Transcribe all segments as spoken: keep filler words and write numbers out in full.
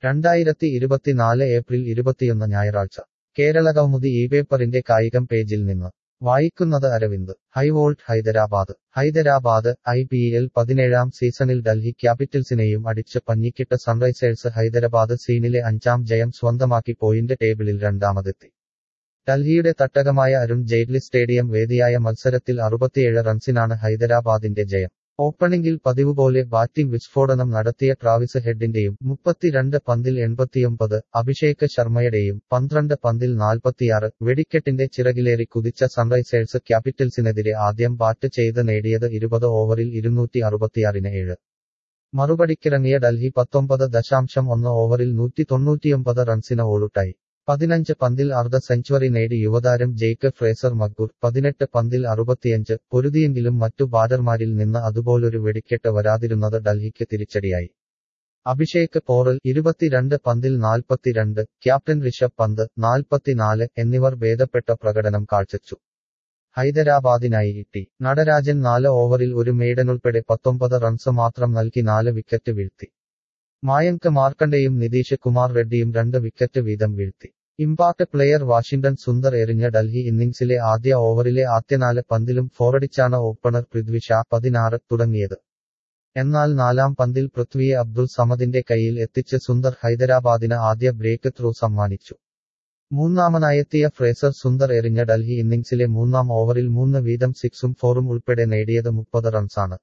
രണ്ടായിരത്തി ഇരുപത്തിനാല് ഏപ്രിൽ ഇരുപത്തിയൊന്ന് ഞായറാഴ്ച കേരള കൗമുദി ഈ പേപ്പറിന്റെ കായികം പേജിൽ നിന്ന് വായിക്കുന്നത് Aravind. High volt Hyderabad Hyderabad I P L പതിനേഴാം സീസണിൽ ഡൽഹി ക്യാപിറ്റൽസിനെയും അടിച്ച് പഞ്ഞിക്കിട്ട സൺറൈസേഴ്സ് ഹൈദരാബാദ് സീനിലെ അഞ്ചാം ജയം സ്വന്തമാക്കി പോയിന്റ് ടേബിളിൽ രണ്ടാമതെത്തി. ഡൽഹിയുടെ തട്ടകമായ അരുൺ ജെയ്റ്റ്ലി സ്റ്റേഡിയം വേദിയായ മത്സരത്തിൽ അറുപത്തിയേഴ് റൺസിനാണ് ഹൈദരാബാദിന്റെ ജയം. ഓപ്പണിംഗിൽ പതിവുപോലെ ബാറ്റിംഗ് വിസ്ഫോടനം നടത്തിയ ട്രാവിസ് ഹെഡിന്റെയും മുപ്പത്തിരണ്ട് പന്തിൽ എൺപത്തിയൊമ്പത്, അഭിഷേക് ശർമ്മയുടെയും പന്ത്രണ്ട് പന്തിൽ നാൽപ്പത്തിയാറ് വെടിക്കെട്ടിന്റെ ചിറകിലേറി കുതിച്ച സൺറൈസേഴ്സ് ക്യാപിറ്റൽസിനെതിരെ ആദ്യം ബാറ്റ് ചെയ്ത് നേടിയത് ഇരുപത് ഓവറിൽ ഇരുന്നൂറ്റി അറുപത്തിയാറിന് ഏഴ്. മറുപടിക്കിറങ്ങിയ ഡൽഹി പത്തൊമ്പത് ദശാംശം ഒന്ന് ഓവറിൽ നൂറ്റി തൊണ്ണൂറ്റിയൊമ്പത് റൺസിന് ഓളുട്ടായി. പതിനഞ്ച് പന്തിൽ അർദ്ധ സെഞ്ചുറി നേടി യുവതാരം ജെയ്ക്ക് ഫ്രേസർ മക്ഗുർ പതിനെട്ട് പന്തിൽ അറുപത്തിയഞ്ച് പൊരുതിയെങ്കിലും മറ്റു ബാറ്റർമാരിൽ നിന്ന് അതുപോലൊരു വെടിക്കെട്ട് വരാതിരുന്നത് ഡൽഹിക്ക് തിരിച്ചടിയായി. അഭിഷേക് പോറൽ ഇരുപത്തിരണ്ട് പന്തിൽ നാൽപ്പത്തിരണ്ട്, ക്യാപ്റ്റൻ ഋഷഭ് പന്ത് നാൽപ്പത്തിനാല് എന്നിവർ ഭേദപ്പെട്ട പ്രകടനം കാഴ്ചച്ചു. ഹൈദരാബാദിനായി ടി നടരാജൻ നാല് ഓവറിൽ ഒരു മെയ്ഡനുൾപ്പെടെ പത്തൊമ്പത് റൺസ് മാത്രം നൽകി നാല് വിക്കറ്റ് വീഴ്ത്തി. മായങ്ക് മാർക്കണ്ടയും നിതീഷ് കുമാർ റെഡ്ഡിയും രണ്ട് വിക്കറ്റ് വീതം വീഴ്ത്തി. ഇമ്പാക്ട് പ്ലെയർ വാഷിംഗ്ടൺ സുന്ദർ എറിഞ്ഞ ഡൽഹി ഇന്നിംഗ്സിലെ ആദ്യ ഓവറിലെ ആദ്യനാല് പന്തിലും ഫോറടിച്ചാണ് ഓപ്പണർ പൃഥ്വി ഷാ പതിനാറ് തുടങ്ങിയത്. എന്നാൽ നാലാം പന്തിൽ പൃഥ്വിയെ അബ്ദുൾ സമദിന്റെ കൈയിൽ എത്തിച്ച് സുന്ദർ ഹൈദരാബാദിന് ആദ്യ ബ്രേക്ക് ത്രൂ സമ്മാനിച്ചു. മൂന്നാമനായെത്തിയ ഫ്രേസർ സുന്ദർ എറിഞ്ഞ ഡൽഹി ഇന്നിംഗ്സിലെ മൂന്നാം ഓവറിൽ മൂന്ന് വീതം സിക്സും ഫോറും ഉൾപ്പെടെ നേടിയത് മുപ്പത് റൺസാണ്.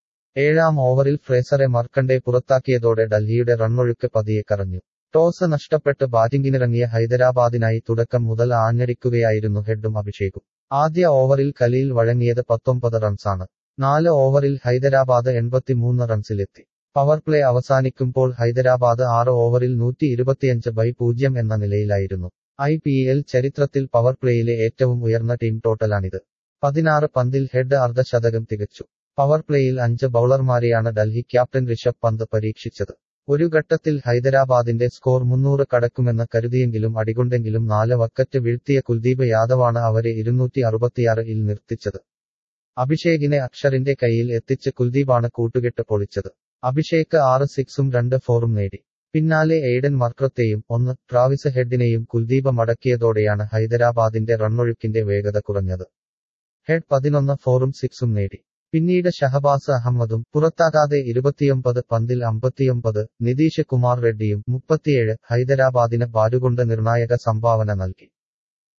ഏഴാം ഓവറിൽ ഫ്രേസറെ മർക്കണ്ടെ പുറത്താക്കിയതോടെ ഡൽഹിയുടെ റണ്ണൊഴുക്ക് പതിയെ കറഞ്ഞു. ടോസ് നഷ്ടപ്പെട്ട് ബാറ്റിംഗിനിറങ്ങിയ ഹൈദരാബാദിനായി തുടക്കം മുതൽ ആഞ്ഞടിക്കുകയായിരുന്നു ഹെഡും അഭിഷേകും. ആദ്യ ഓവറിൽ ഖലീൽ വഴങ്ങിയത് പത്തൊമ്പത് റൺസാണ്. നാല് ഓവറിൽ ഹൈദരാബാദ് എൺപത്തിമൂന്ന് റൺസിലെത്തി. പവർ പ്ലേ അവസാനിക്കുമ്പോൾ ഹൈദരാബാദ് ആറ് ഓവറിൽ നൂറ്റി ഇരുപത്തിയഞ്ച് ബൈ പൂജ്യം എന്ന നിലയിലായിരുന്നു. ഐ പി എൽ ചരിത്രത്തിൽ പവർ പ്ലേയിലെ ഏറ്റവും ഉയർന്ന ടീം ടോട്ടലാണിത്. പതിനാറ് പന്തിൽ ഹെഡ് അർദ്ധശതകം തികച്ചു. പവർ പ്ലേയിൽ അഞ്ച് ബൌളർമാരെയാണ് ഡൽഹി ക്യാപ്റ്റൻ ഋഷഭ് പന്ത് പരീക്ഷിച്ചത്. ഒരു ഘട്ടത്തിൽ ഹൈദരാബാദിന്റെ സ്കോർ മുന്നൂറ് കടക്കുമെന്ന് കരുതിയെങ്കിലും അടികൊണ്ടെങ്കിലും നാല് വിക്കറ്റ് വീഴ്ത്തിയ കുൽദീപ് യാദവാണ് അവരെ ഇരുന്നൂറ്റി അറുപത്തിയാറ് ഇൽ നിർത്തിച്ചത്. അഭിഷേകിനെ അക്ഷറിന്റെ കൈയിൽ എത്തിച്ച് കുൽദീപാണ് കൂട്ടുകെട്ട് പൊളിച്ചത്. അഭിഷേക് ആറ് സിക്സും രണ്ട് ഫോറും നേടി. പിന്നാലെ എയ്ഡൻ മർക്രത്തെയും ഒന്ന് ട്രാവിസ് ഹെഡിനെയും കുൽദീപ് മടക്കിയതോടെയാണ് ഹൈദരാബാദിന്റെ റണ്ണൊഴുക്കിന്റെ വേഗത കുറഞ്ഞത്. ഹെഡ് പതിനൊന്ന് ഫോറും സിക്സും നേടി. പിന്നീട് ഷഹബാസ് അഹമ്മദും പുറത്താകാതെ ഇരുപത്തിയൊമ്പത് പന്തിൽ അമ്പത്തിയൊമ്പത്, നിതീഷ് കുമാർ റെഡ്ഡിയും മുപ്പത്തിയേഴ് ഹൈദരാബാദിന് ബാറ്റുകൊണ്ട് നിർണായക സംഭാവന നൽകി.